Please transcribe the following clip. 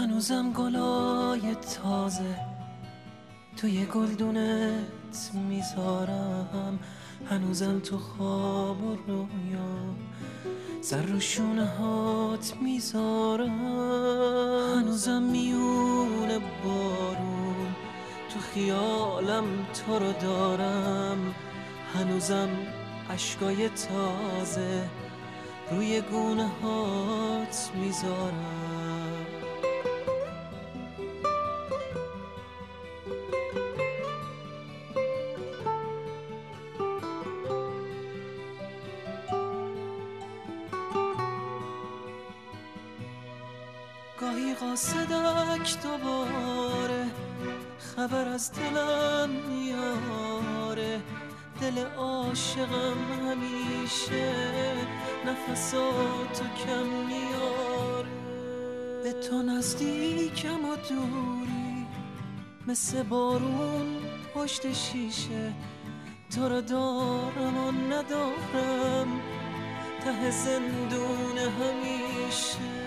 هنوزم گلای تازه توی گلدونت میذارم، هنوزم تو خواب و رویا سر رو شونه هات میذارم، هنوزم میونه بارون تو خیالم تو رو دارم، هنوزم عشقای تازه روی گونه هات میذارم. گاهی قاصدک دوباره خبر از دلم میاره، دل عاشقم همیشه نفساتو کم میاره، به تو نزدیکم و دوری مثل بارون پشت شیشه، تو رو دارم و ندارم ته زندون همیشه.